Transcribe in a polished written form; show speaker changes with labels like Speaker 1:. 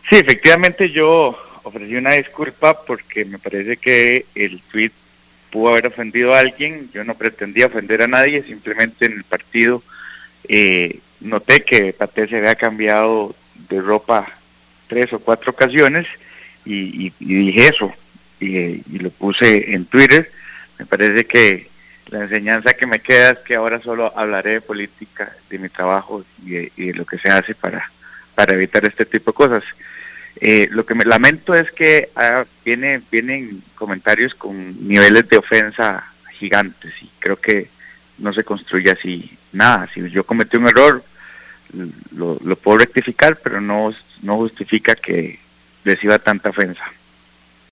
Speaker 1: Sí, efectivamente yo ofrecí una disculpa porque me parece que el tweet pudo haber ofendido a alguien. Yo no pretendía ofender a nadie, simplemente en el partido noté que Paté se había cambiado de ropa 3 o 4 ocasiones y dije eso y lo puse en Twitter. Me parece que la enseñanza que me queda es que ahora solo hablaré de política, de mi trabajo y de lo que se hace para evitar este tipo de cosas. Lo que me lamento es que vienen comentarios con niveles de ofensa gigantes y creo que no se construye así nada. Si yo cometí un error, lo puedo rectificar, pero no justifica que reciba tanta ofensa.